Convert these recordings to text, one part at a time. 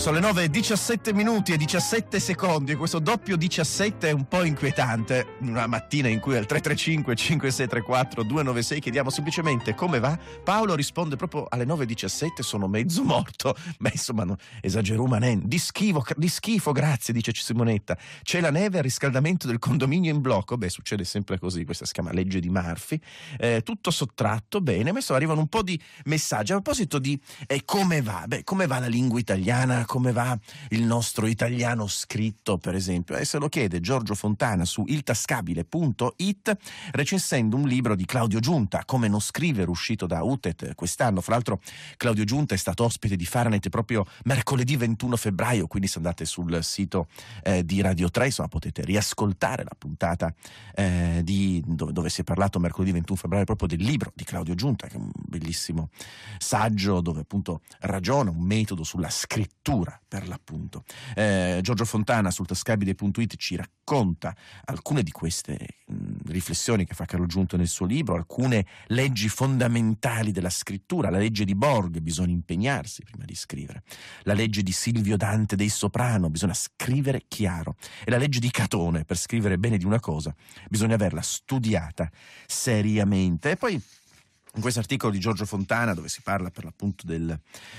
Sono le 9:17 minuti e 17 secondi e questo doppio 17 è un po' inquietante. Una mattina in cui al 335 5634 296 chiediamo semplicemente come va. Paolo risponde proprio alle 9:17: sono mezzo morto. Beh, insomma, no, esagero manen. Di schifo, grazie, dice Simonetta. C'è la neve al riscaldamento del condominio in blocco. Beh, succede sempre così, questa si chiama legge di Murphy. Tutto sottratto, bene. Adesso arrivano un po' di messaggi. A proposito di come va? Beh, come va la lingua italiana? Come va il nostro italiano scritto, per esempio? Se lo chiede Giorgio Fontana su iltascabile.it, recensendo un libro di Claudio Giunta, Come non scrivere, uscito da UTET quest'anno. Fra l'altro Claudio Giunta è stato ospite di Fahrenheit proprio mercoledì 21 febbraio, quindi se andate sul sito di Radio 3, insomma, potete riascoltare la puntata dove si è parlato mercoledì 21 febbraio proprio del libro di Claudio Giunta, che è un bellissimo saggio dove appunto ragiona un metodo sulla scrittura, per l'appunto. Giorgio Fontana sul tascabile.it ci racconta alcune di queste riflessioni che fa Carlo Giunta nel suo libro, alcune leggi fondamentali della scrittura. La legge di Borg: bisogna impegnarsi prima di scrivere. La legge di Silvio Dante dei Soprano: bisogna scrivere chiaro. E la legge di Catone: per scrivere bene di una cosa bisogna averla studiata seriamente. E poi in questo articolo di Giorgio Fontana, dove si parla per l'appunto del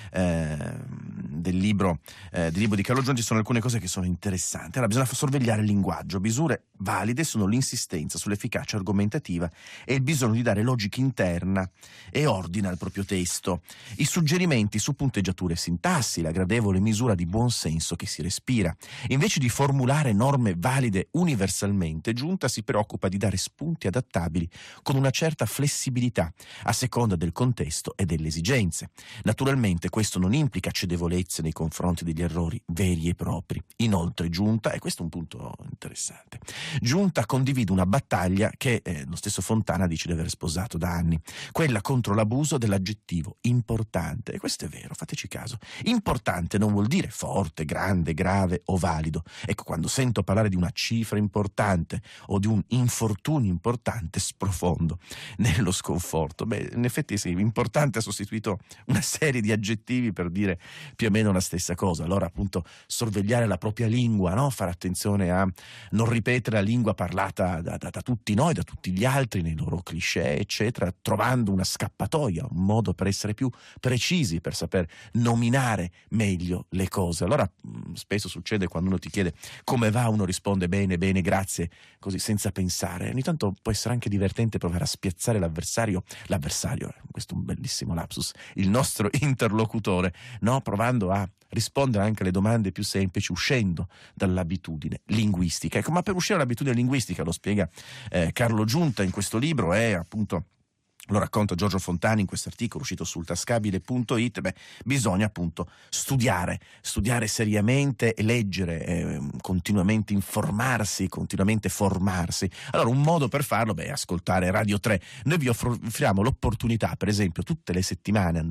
libro di Carlo Giunta, ci sono alcune cose che sono interessanti. Allora, bisogna sorvegliare il linguaggio. Misure valide sono l'insistenza sull'efficacia argomentativa e il bisogno di dare logica interna e ordine al proprio testo. I suggerimenti su punteggiature e sintassi, la gradevole misura di buonsenso che si respira. Invece di formulare norme valide universalmente, Giunta si preoccupa di dare spunti adattabili con una certa flessibilità a seconda del contesto e delle esigenze. Naturalmente questo non implica cedevolezze nei confronti degli errori veri e propri. Inoltre Giunta, e questo è un punto interessante, Giunta condivide una battaglia che lo stesso Fontana dice di aver sposato da anni, quella contro l'abuso dell'aggettivo importante. E questo è vero, fateci caso. Importante non vuol dire forte, grande, grave o valido. Ecco, quando sento parlare di una cifra importante o di un infortunio importante, sprofondo nello sconforto. Beh, in effetti sì, importante ha sostituito una serie di aggettivi per dire più o meno la stessa cosa. Allora appunto sorvegliare la propria lingua, no? Fare attenzione a non ripetere la lingua parlata da tutti noi, da tutti gli altri, nei loro cliché, eccetera, trovando una scappatoia, un modo per essere più precisi, per saper nominare meglio le cose. Allora spesso succede, quando uno ti chiede come va, uno risponde bene, bene, grazie, così senza pensare. Ogni tanto può essere anche divertente provare a spiazzare l'avversario, questo è un bellissimo lapsus, il nostro interlocutore, no? Provando a rispondere anche alle domande più semplici, uscendo dall'abitudine linguistica. Ecco, ma per uscire dall'abitudine linguistica, lo spiega Carlo Giunta in questo libro, è appunto, lo racconta Giorgio Fontana in questo articolo uscito sul tascabile.it, bisogna appunto studiare seriamente e leggere, continuamente informarsi, continuamente formarsi. Allora, un modo per farlo è ascoltare Radio 3. Noi vi offriamo l'opportunità, per esempio, tutte le settimane